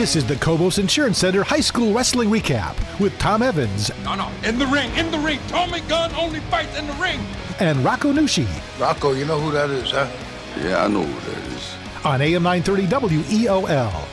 This is the Cobos Insurance Center High School Wrestling Recap with Tom Evans. No, in the ring. Tommy Gunn only fights in the ring. And Rocco Nushi. Rocco, you know who that is, huh? Yeah, I know who that is. On AM 930 WEOL.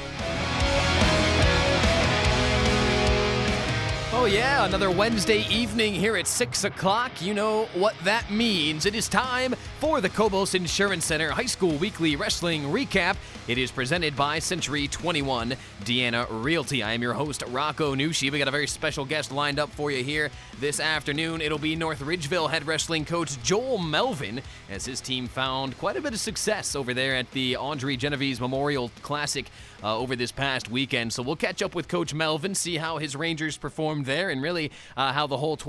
Oh yeah, another Wednesday evening here at 6 o'clock. You know what that means. It is time for the Cobos Insurance Center High School Weekly Wrestling Recap. It is presented by Century 21 Deanna Realty. I am your host, Rocco Nushi. We got a very special guest lined up for you here this afternoon. It'll be North Ridgeville head wrestling coach Joel Melvin, as his team found quite a bit of success over there at the Audrey Genovese Memorial Classic over this past weekend. So we'll catch up with Coach Melvin, see how his Rangers performed there, and really how the whole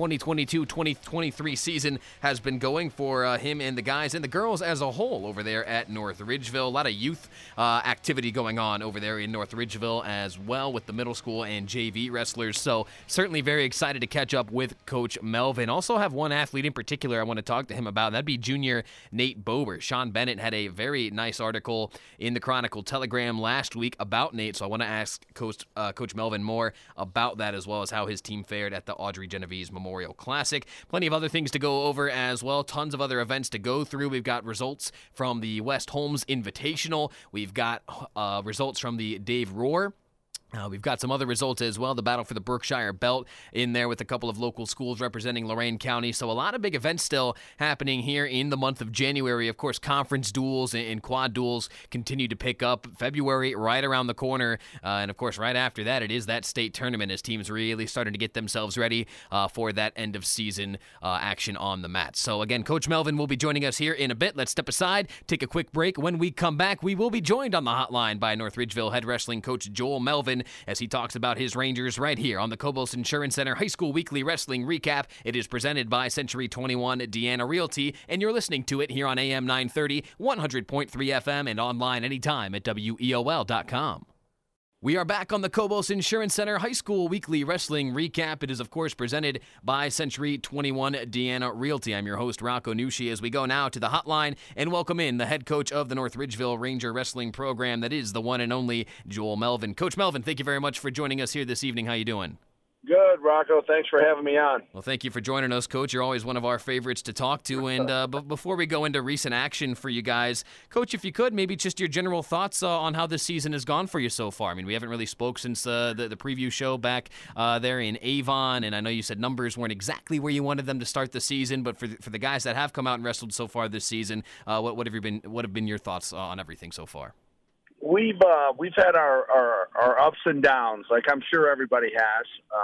2022-2023 season has been going for him and the guys and the girls as a whole over there at North Ridgeville. A lot of youth activity going on over there in North Ridgeville as well with the middle school and JV wrestlers. So certainly very excited to catch up with Coach Melvin. Also have one athlete in particular I want to talk to him about. That'd be junior Nate Bober. Sean Bennett had a very nice article in the Chronicle Telegram last week about Nate, so I want to ask Coach Melvin more about that, as well as how his team fared at the Audrey Genovese Memorial Classic. Plenty of other things to go over as well. Tons of other events to go through. We've got results from the West Holmes Invitational. We've got results from the Dave Rohr. We've got some other results as well. The battle for the Berkshire Belt in there with a couple of local schools representing Lorain County. So a lot of big events still happening here in the month of January. Of course, conference duels and quad duels continue to pick up. February right around the corner. And of course, right after that, it is that state tournament as teams really starting to get themselves ready for that end of season action on the mat. So again, Coach Melvin will be joining us here in a bit. Let's step aside, take a quick break. When we come back, we will be joined on the hotline by North Ridgeville head wrestling coach Joel Melvin, as he talks about his Rangers right here on the Cobos Insurance Center High School Weekly Wrestling Recap. It is presented by Century 21 Deanna Realty, and you're listening to it here on AM 930, 100.3 FM, and online anytime at WEOL.com. We are back on the Cobos Insurance Center High School Weekly Wrestling Recap. It is, of course, presented by Century 21 Deanna Realty. I'm your host, Rocco Nushi, as we go now to the hotline and welcome in the head coach of the North Ridgeville Ranger Wrestling Program. That is the one and only Joel Melvin. Coach Melvin, thank you very much for joining us here this evening. How you doing? Good, Rocco. Thanks for having me on. Well, thank you for joining us, Coach. You're always one of our favorites to talk to. And but before we go into recent action for you guys, Coach, if you could, maybe just your general thoughts on how this season has gone for you so far. I mean, we haven't really spoke since the preview show back there in Avon, and I know you said numbers weren't exactly where you wanted them to start the season, but for the guys that have come out and wrestled so far this season, what have been your thoughts on everything so far? We've had our ups and downs, like I'm sure everybody has.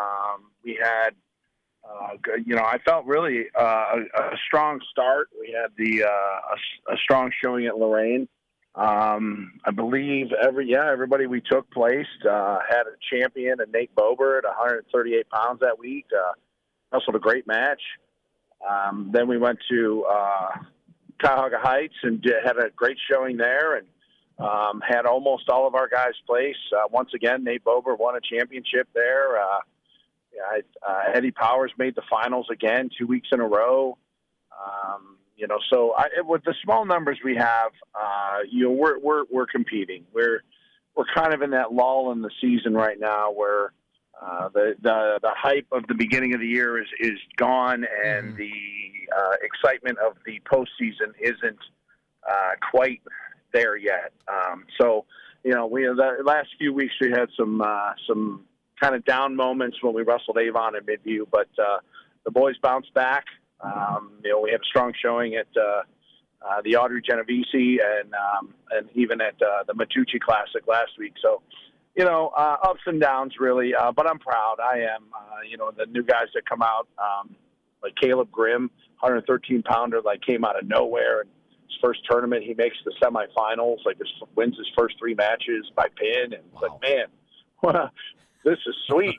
We had, I felt really a strong start. We had a strong showing at Lorain. I believe everybody we took placed had a champion, and Nate Bober at 138 pounds that week. Wrestled a great match. Then we went to Cuyahoga Heights and had a great showing there, and had almost all of our guys place. Once again, Nate Bober won a championship there. Eddie Powers made the finals again 2 weeks in a row. With the small numbers we have, we're competing. We're kind of in that lull in the season right now where the hype of the beginning of the year is gone, and the excitement of the postseason isn't quite there yet. The last few weeks we had some kind of down moments when we wrestled Avon and Midview, but the boys bounced back. We had a strong showing at the Audrey Genovese and even at the Matucci Classic last week. So, ups and downs really, but I'm proud. I am. The new guys that come out, like Caleb Grimm, 113-pounder, came out of nowhere. And his first tournament, he makes the semifinals. Wins his first three matches by pin, and it's like, man, this is sweet.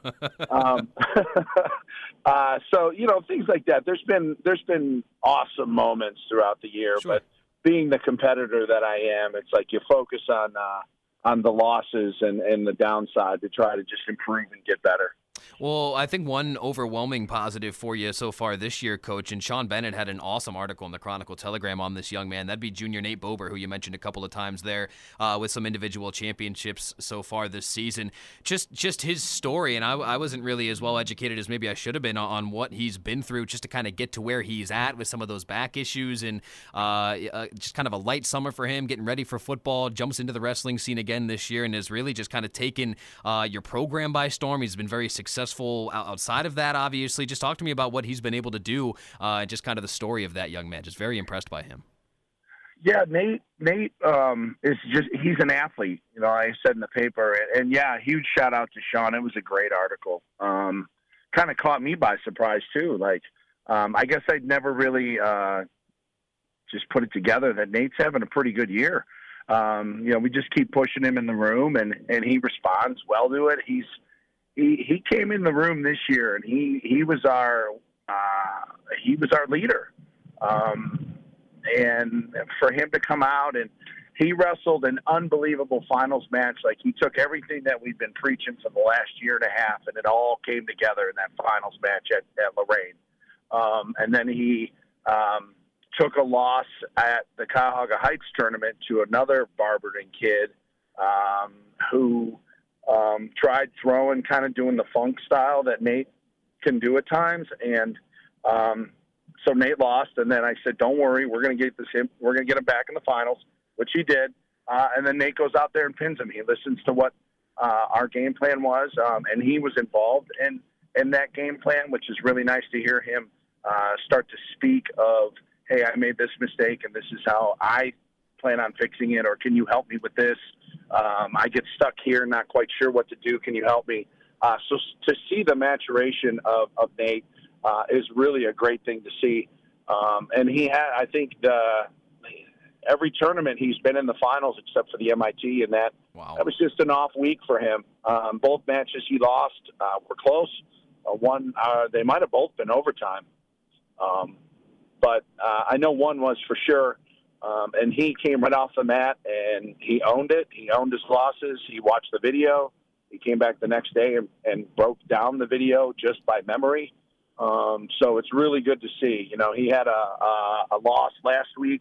So things like that. There's been awesome moments throughout the year, sure. But being the competitor that I am, it's like you focus on the losses and the downside to try to just improve and get better. Well, I think one overwhelming positive for you so far this year, Coach, and Sean Bennett had an awesome article in the Chronicle-Telegram on this young man. That'd be junior Nate Bober, who you mentioned a couple of times there, with some individual championships so far this season. Just his story, and I wasn't really as well educated as maybe I should have been on what he's been through just to kind of get to where he's at with some of those back issues, and just kind of a light summer for him, getting ready for football, jumps into the wrestling scene again this year, and has really just kind of taken your program by storm. He's been very successful outside of that, obviously. Just talk to me about what he's been able to do, just kind of the story of that young man. Just very impressed by him. Yeah, Nate is he's an athlete. You know, I said in the paper, and yeah, huge shout out to Sean. It was a great article. Kind of caught me by surprise too. Like, I guess I'd never really just put it together that Nate's having a pretty good year. You know, we just keep pushing him in the room, and he responds well to it. He came in the room this year, and he was our leader. And for him to come out, and he wrestled an unbelievable finals match. Like, he took everything that we've been preaching for the last year and a half, and it all came together in that finals match at Lorraine. And then he took a loss at the Cuyahoga Heights tournament to another Barberton kid who tried throwing, kind of doing the funk style that Nate can do at times. And so Nate lost, and then I said, don't worry, we're going to get him back in the finals, which he did. And then Nate goes out there and pins him. He listens to what our game plan was, and he was involved in that game plan, which is really nice to hear him start to speak of, hey, I made this mistake, and this is how I plan on fixing it, or can you help me with this? I get stuck here, not quite sure what to do. Can you help me? So to see the maturation of Nate is really a great thing to see. And he had, I think, every tournament he's been in the finals except for the MIT, and that was just an off week for him. Both matches he lost were close. They might have both been overtime. But I know one was for sure. And he came right off the mat, and he owned it. He owned his losses. He watched the video. He came back the next day and broke down the video just by memory. So it's really good to see. You know, he had a loss last week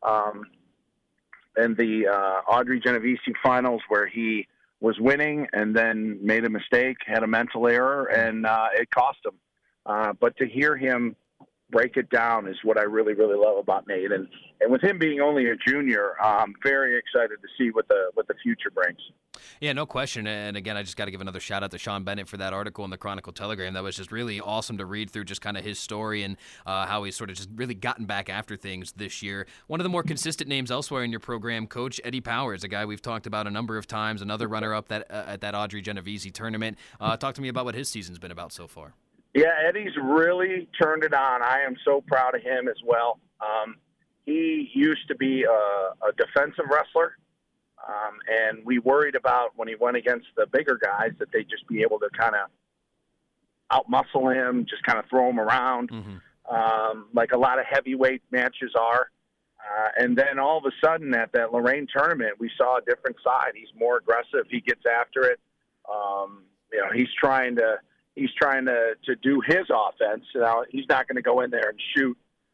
in the Audrey Genovese finals where he was winning and then made a mistake, had a mental error, and it cost him. But to hear him break it down is what I really, really love about Nate. And with him being only a junior, I'm very excited to see what the future brings. Yeah, no question. And again, I just got to give another shout out to Sean Bennett for that article in the Chronicle-Telegram. That was just really awesome to read through, just kind of his story and how he's sort of just really gotten back after things this year. One of the more consistent names elsewhere in your program, Coach Eddie Powers, a guy we've talked about a number of times, another runner-up at that Audrey Genovese tournament. Talk to me about what his season's been about so far. Yeah, Eddie's really turned it on. I am so proud of him as well. He used to be a defensive wrestler, and we worried about when he went against the bigger guys that they'd just be able to kind of out-muscle him, just kind of throw him around, like a lot of heavyweight matches are. And then all of a sudden at that Lorraine tournament, we saw a different side. He's more aggressive. He gets after it. You know, he's trying to do his offense. Now, he's not going to go in there and shoot,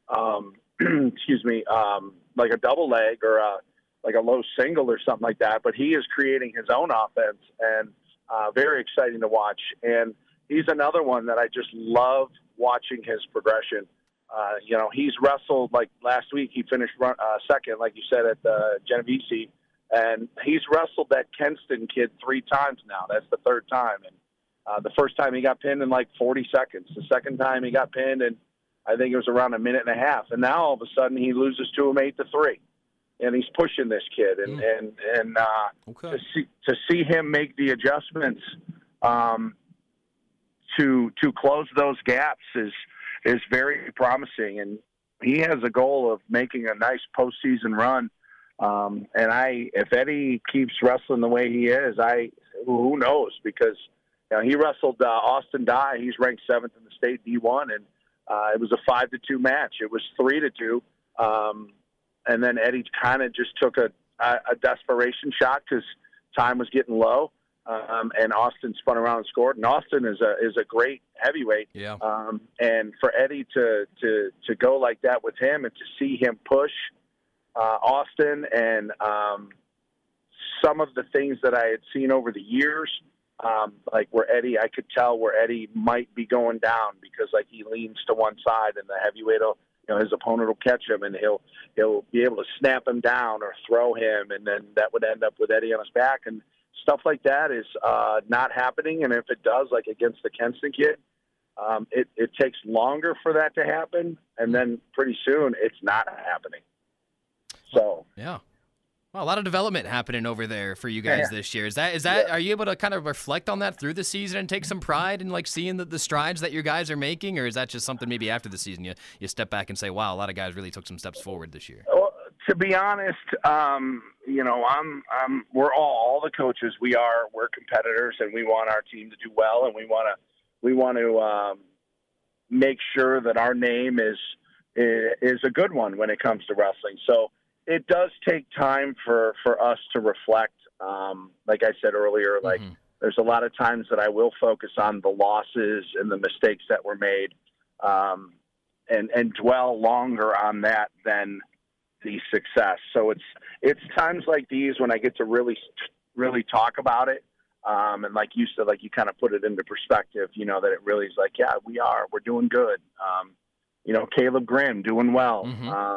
like a double leg or like a low single or something like that. But he is creating his own offense, and very exciting to watch. And he's another one that I just love watching his progression. You know, he's wrestled, like last week, he finished second, like you said, at the Genovese. And he's wrestled that Kenston kid 3 times now. That's the 3rd time. And the first time he got pinned in like 40 seconds. The second time he got pinned in, I think it was around a minute and a half. And now all of a sudden he loses to him 8-3, and he's pushing this kid. And to see him make the adjustments to close those gaps is very promising. And he has a goal of making a nice postseason run. And if Eddie keeps wrestling the way he is, who knows? Because he wrestled Austin Dye. He's ranked 7th in the state D1, and it was a 5-2 match. It was 3-2, and then Eddie kind of just took a desperation shot because time was getting low, and Austin spun around and scored. And Austin is a great heavyweight. Yeah. And for Eddie to go like that with him and to see him push Austin and some of the things that I had seen over the years, like where Eddie, I could tell where Eddie might be going down because like he leans to one side and the heavyweight will, his opponent will catch him and he'll be able to snap him down or throw him, and then that would end up with Eddie on his back. And stuff like that is not happening. And if it does, like against the Kenston kid, it takes longer for that to happen, and then pretty soon it's not happening. So yeah. Well, a lot of development happening over there for you guys this year. Is that? Are you able to kind of reflect on that through the season and take some pride in like seeing the strides that your guys are making, or is that just something maybe after the season you step back and say, wow, a lot of guys really took some steps forward this year? Well, to be honest, we're all the coaches. We're competitors, and we want our team to do well, and we want to make sure that our name is a good one when it comes to wrestling. So it does take time for us to reflect. Like I said earlier, like there's a lot of times that I will focus on the losses and the mistakes that were made, and dwell longer on that than the success. So it's times like these when I get to really talk about it. And like you said, like you kind of put it into perspective, that it really is like, yeah, we're doing good. Caleb Grimm doing well.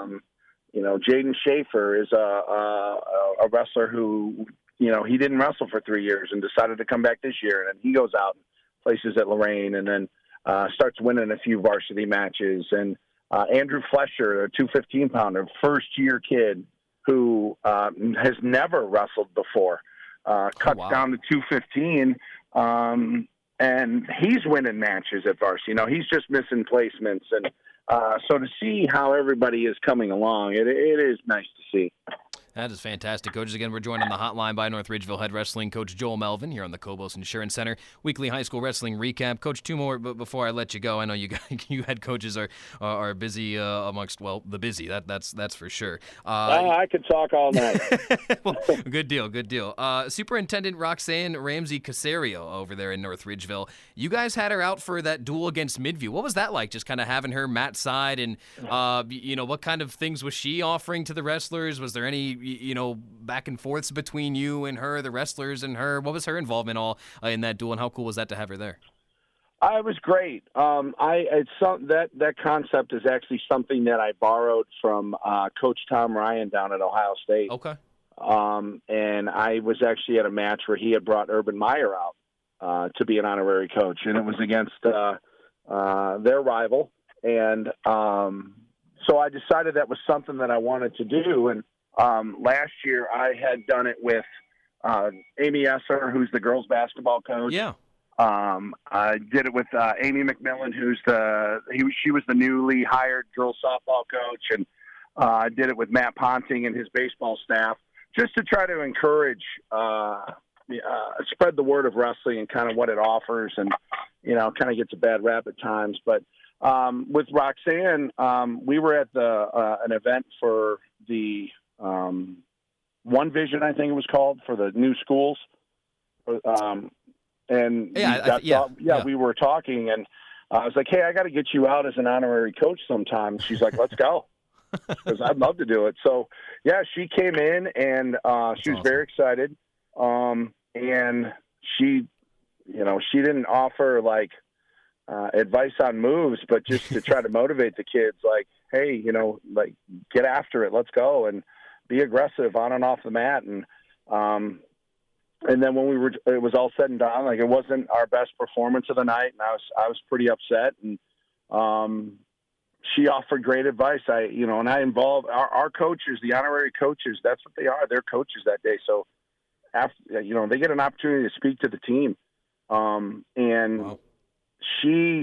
Jaden Schaefer is a wrestler who, he didn't wrestle for 3 years and decided to come back this year. And then he goes out and places at Lorraine and then starts winning a few varsity matches. And Andrew Flesher, a 215-pounder, first-year kid who has never wrestled before, cuts down to 215, and he's winning matches at varsity. He's just missing placements. And so to see how everybody is coming along, it is nice to see. That is fantastic. Coaches, again, we're joined on the hotline by North Ridgeville head wrestling coach Joel Melvin here on the Cobos Insurance Center weekly high school wrestling recap. Coach, two more before I let you go. I know you head coaches are busy amongst, well, the busy. That's for sure. I could talk all night. Well, good deal. Superintendent Roxanne Ramsey Casario over there in North Ridgeville. You guys had her out for that duel against Midview. What was that like? Just kind of having her mat side, and what kind of things was she offering to the wrestlers? Was there any back and forths between you and her, the wrestlers and her? What was her involvement all in that duel, and how cool was that to have her there? It was great. That concept is actually something that I borrowed from Coach Tom Ryan down at Ohio State. Okay. And I was actually at a match where he had brought Urban Meyer out to be an honorary coach, and it was against their rival. And so I decided that was something that I wanted to do. And last year I had done it with Amy Esser, who's the girls basketball coach. Yeah. I did it with Amy McMillan, she was the newly hired girls softball coach, and I did it with Matt Ponting and his baseball staff, just to try to encourage, spread the word of wrestling and kind of what it offers, and kind of gets a bad rap at times. But with Roxanne, we were at an event for the One Vision, I think it was called, for the new schools. We were talking, and I was like, hey, I got to get you out as an honorary coach sometime. She's like, let's go, because I'd love to do it. So, yeah, she came in, and she was very excited. And she didn't offer, like, advice on moves, but just to try to motivate the kids, like, hey, get after it. Let's go and be aggressive on and off the mat. And then when it was all said and done, like, it wasn't our best performance of the night, and I was pretty upset. And she offered great advice. And I involved our coaches, the honorary coaches. That's what they are. They're coaches that day. So after, they get an opportunity to speak to the team. And wow. She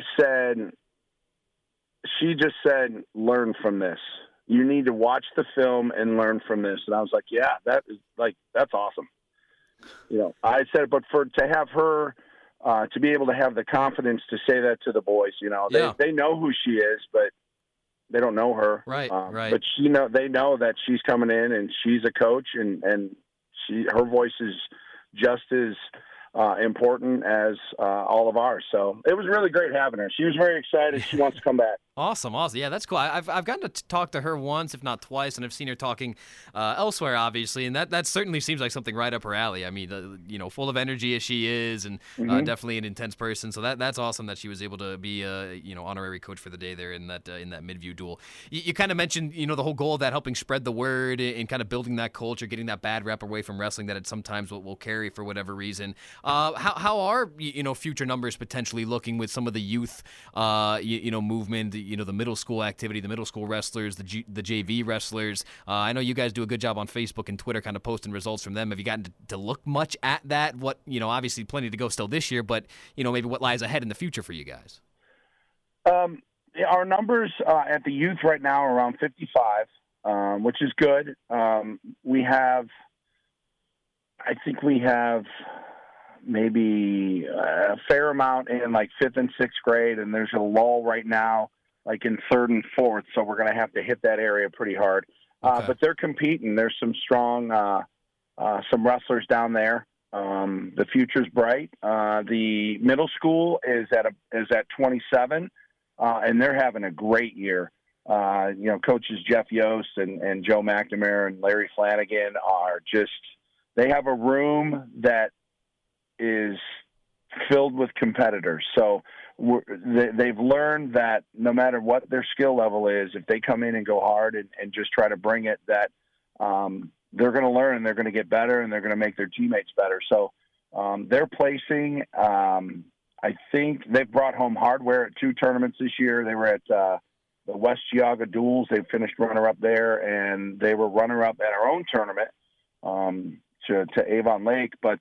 just said, learn from this. You need to watch the film and learn from this. And I was like, yeah, that's awesome. I said, but to have her, to be able to have the confidence to say that to the boys, they know who she is, but they don't know her. Right. But they know that she's coming in and she's a coach, and her voice is just as important as all of ours. So it was really great having her. She was very excited. She wants to come back. Awesome. Yeah, that's cool. I've gotten to talk to her once, if not twice, and I've seen her talking elsewhere, obviously, and that certainly seems like something right up her alley. I mean, full of energy as she is, and definitely an intense person. So that's awesome that she was able to be honorary coach for the day there in that Midview duel. You kind of mentioned the whole goal of that, helping spread the word and kind of building that culture, getting that bad rep away from wrestling that it sometimes will carry for whatever reason. How are future numbers potentially looking with some of the youth movement? The middle school activity, the middle school wrestlers, the JV wrestlers. I know you guys do a good job on Facebook and Twitter kind of posting results from them. Have you gotten to look much at that? What, obviously plenty to go still this year, but, maybe what lies ahead in the future for you guys? Our numbers at the youth right now are around 55, which is good. I think we have maybe a fair amount in like 5th and 6th grade, and there's a lull right now like in 3rd and 4th, so we're going to have to hit that area pretty hard. Okay. But they're competing. There's some strong some wrestlers down there. The future's bright. The middle school is at 27, and they're having a great year. Coaches Jeff Yost and Joe McNamara and Larry Flanagan they have a room that is filled with competitors. So they've learned that no matter what their skill level is, if they come in and go hard and just try to bring it, that they're going to learn and they're going to get better and they're going to make their teammates better. So they're placing. I think they've brought home hardware at 2 tournaments this year. They were at the West Geauga Duels. They finished runner-up there, and they were runner-up at our own tournament to Avon Lake. But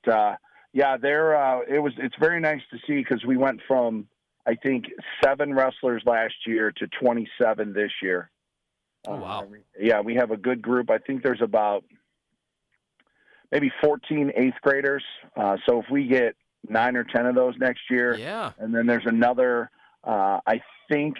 it's very nice to see, because we went from, I think, 7 wrestlers last year to 27 this year. Oh, wow. We have a good group. I think there's about maybe 14 8th graders. So if we get 9 or 10 of those next year, and then there's another, I think,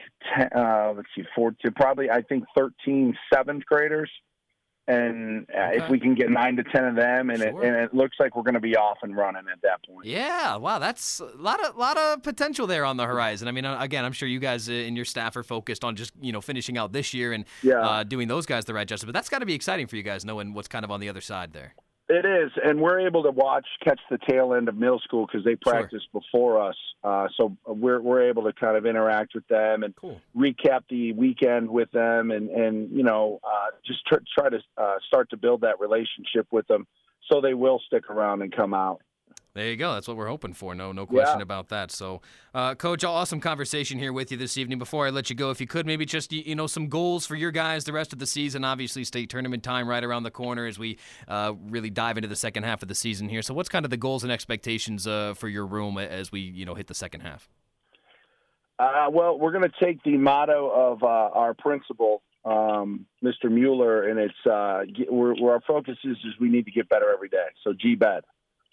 13 7th graders. And if we can get 9 to 10 of them, and it looks like we're going to be off and running at that point. Yeah, wow, that's a lot of potential there on the horizon. I mean, again, I'm sure you guys and your staff are focused on just finishing out this year and doing those guys the right justice. But that's got to be exciting for you guys, knowing what's kind of on the other side there. It is, and we're able to catch the tail end of middle school because they practice before us. So we're able to kind of interact with them and recap the weekend with them, and just try to start to build that relationship with them, so they will stick around and come out. There you go. That's what we're hoping for. No question about that. So, Coach, awesome conversation here with you this evening. Before I let you go, if you could, maybe just, some goals for your guys the rest of the season. Obviously, state tournament time right around the corner as we really dive into the second half of the season here. So what's kind of the goals and expectations for your room as we, hit the second half? Well, we're going to take the motto of our principal, Mr. Mueller, and it's where our focus is we need to get better every day. So GBED.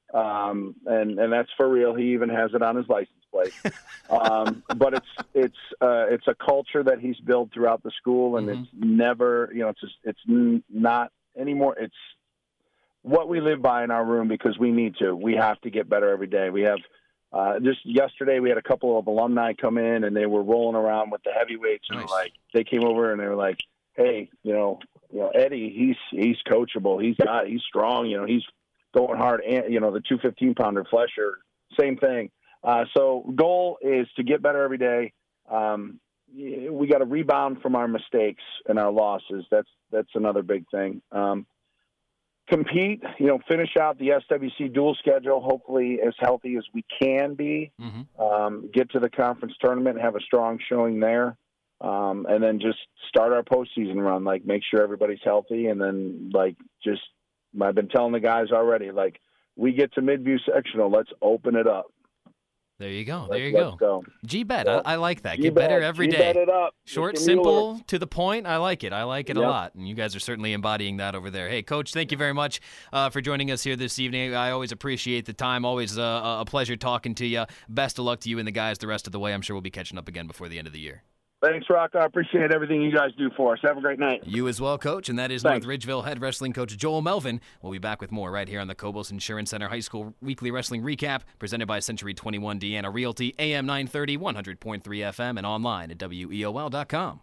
And that's for real. He even has it on his license plate. But it's a culture that he's built throughout the school, and it's never, it's not anymore. It's what we live by in our room, because we need to. We have to get better every day. We have just yesterday we had a couple of alumni come in, and they were rolling around with the heavyweights, and they came over and they were like, "Hey, Eddie, he's coachable. He's strong. He's going hard." And the 215-pounder Flesher, same thing. So goal is to get better every day. We got to rebound from our mistakes and our losses. That's another big thing. Compete, finish out the SWC dual schedule, hopefully as healthy as we can be. Get to the conference tournament and have a strong showing there. And then just start our postseason run, make sure everybody's healthy. And then I've been telling the guys already, we get to Midview sectional, let's open it up. There you go. Let's go. GBED, I like that. Get better every day. G-bet it up. Short, simple, to the point. I like it. I like it a lot. And you guys are certainly embodying that over there. Hey, Coach, thank you very much for joining us here this evening. I always appreciate the time. Always a pleasure talking to you. Best of luck to you and the guys the rest of the way. I'm sure we'll be catching up again before the end of the year. Thanks, Rocco. I appreciate everything you guys do for us. Have a great night. You as well, Coach. And that is Thanks. North Ridgeville head wrestling coach Joel Melvin. We'll be back with more right here on the Cobos Insurance Center High School Weekly Wrestling Recap, presented by Century 21 Deanna Realty, AM 930, 100.3 FM, and online at WEOL.com.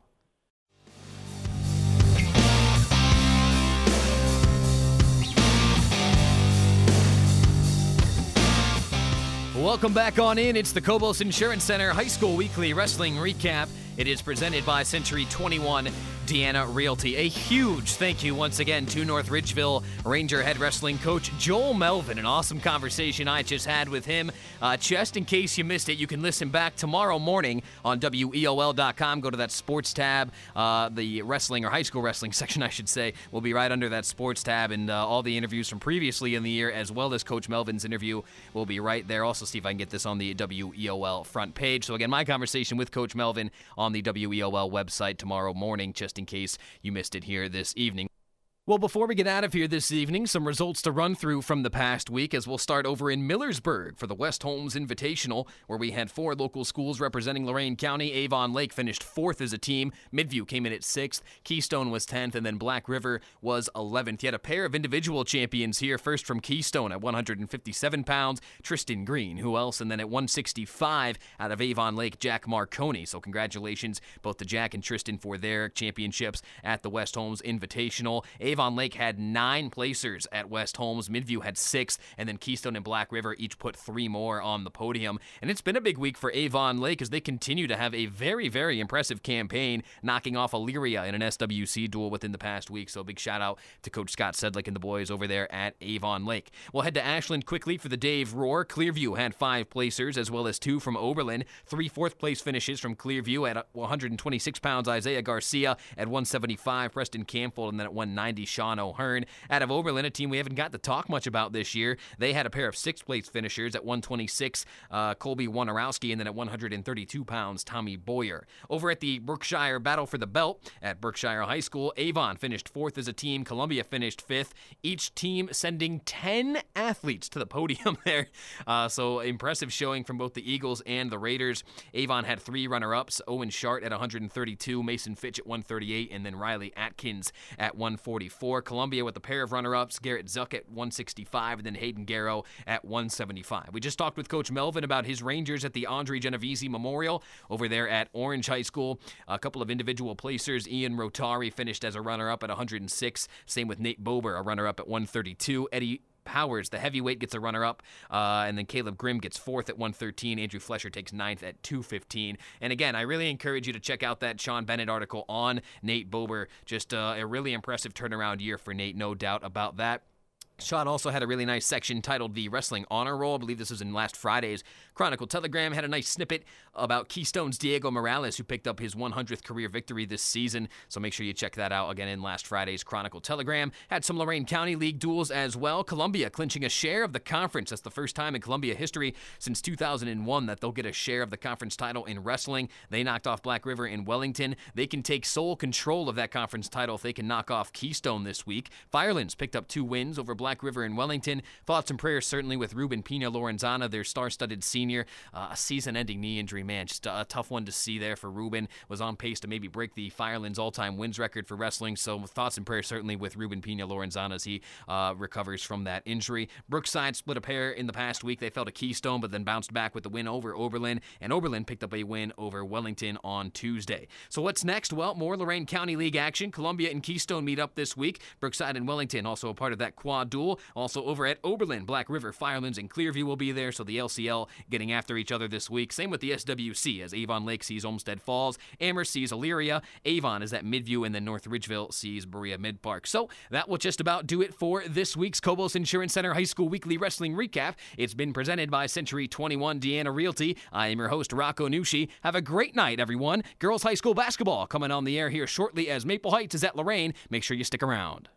Welcome back on in. It's the Cobos Insurance Center High School Weekly Wrestling Recap. It is presented by Century 21 Deanna Realty. A huge thank you once again to North Ridgeville Ranger head wrestling coach Joel Melvin. An awesome conversation I just had with him. Just in case you missed it, you can listen back tomorrow morning on WEOL.com. Go to that sports tab. The wrestling or high school wrestling section, I should say, will be right under that sports tab. And all the interviews from previously in the year, as well as Coach Melvin's interview, will be right there. Also, see if I can get this on the WEOL front page. So again, my conversation with Coach Melvin on the WEOL website tomorrow morning, just in case you missed it here this evening. Well, before we get out of here this evening, some results to run through from the past week as we'll start over in Millersburg for the West Holmes Invitational, where we had 4 local schools representing Lorain County. Avon Lake finished 4th as a team. Midview came in at 6th. Keystone was 10th, and then Black River was 11th. You had a pair of individual champions here. First from Keystone at 157 pounds, Tristan Green. Who else? And then at 165 out of Avon Lake, Jack Marconi. So congratulations both to Jack and Tristan for their championships at the West Holmes Invitational. Avon Lake had 9 placers at West Holmes. Midview had 6, and then Keystone and Black River each put 3 more on the podium. And it's been a big week for Avon Lake as they continue to have a very, very impressive campaign, knocking off Elyria in an SWC duel within the past week. So a big shout out to Coach Scott Sedlick and the boys over there at Avon Lake. We'll head to Ashland quickly for the Dave Roar. Clearview had 5 placers as well as 2 from Oberlin. 3 fourth-place finishes from Clearview at 126 pounds, Isaiah Garcia at 175, Preston Camfold, and then at 190, Sean O'Hearn. Out of Oberlin, a team we haven't got to talk much about this year, they had a pair of 6th-place finishers at 126, Colby Wonarowski, and then at 132 pounds, Tommy Boyer. Over at the Berkshire Battle for the Belt at Berkshire High School, Avon finished 4th as a team. Columbia finished 5th. Each team sending 10 athletes to the podium there. So impressive showing from both the Eagles and the Raiders. Avon had 3 runner-ups, Owen Shart at 132, Mason Fitch at 138, and then Riley Atkins at 144. Columbia with a pair of runner-ups, Garrett Zuck at 165, and then Hayden Garrow at 175. We just talked with Coach Melvin about his Rangers at the Andre Genovese Memorial over there at Orange High School. A couple of individual placers. Ian Rotari finished as a runner-up at 106. Same with Nate Bober, a runner-up at 132. Eddie Powers, the heavyweight, gets a runner-up, and then Caleb Grimm gets 4th at 113. Andrew Flesher takes 9th at 215. And again, I really encourage you to check out that Sean Bennett article on Nate Bober. Just a really impressive turnaround year for Nate, no doubt about that. Sean also had a really nice section titled The Wrestling Honor Roll. I believe this was in last Friday's Chronicle Telegram. Had a nice snippet about Keystone's Diego Morales, who picked up his 100th career victory this season. So make sure you check that out again in last Friday's Chronicle Telegram. Had some Lorain County League duels as well. Columbia clinching a share of the conference. That's the first time in Columbia history since 2001 that they'll get a share of the conference title in wrestling. They knocked off Black River in Wellington. They can take sole control of that conference title if they can knock off Keystone this week. Firelands picked up 2 wins over Black River in Wellington. Thoughts and prayers certainly with Ruben Pina Lorenzana, their star-studded senior. A season-ending knee injury, man, just a tough one to see there for Ruben. Was on pace to maybe break the Firelands all-time wins record for wrestling, so thoughts and prayers certainly with Ruben Pina Lorenzana as he recovers from that injury. Brookside split a pair in the past week. They fell to Keystone, but then bounced back with the win over Oberlin, and Oberlin picked up a win over Wellington on Tuesday. So what's next? Well, more Lorain County League action. Columbia and Keystone meet up this week. Brookside and Wellington also a part of that quad duel. Also over at Oberlin, Black River, Firelands, and Clearview will be there, so the LCL getting after each other this week. Same with the SWC, as Avon Lake sees Olmsted Falls, Amherst sees Elyria, Avon is at Midview, and then North Ridgeville sees Berea Mid-Park. So that will just about do it for this week's Cobos Insurance Center High School Weekly Wrestling Recap. It's been presented by Century 21 Deanna Realty. I am your host, Rocco Nucci. Have a great night, everyone. Girls High School basketball coming on the air here shortly as Maple Heights is at Lorain. Make sure you stick around.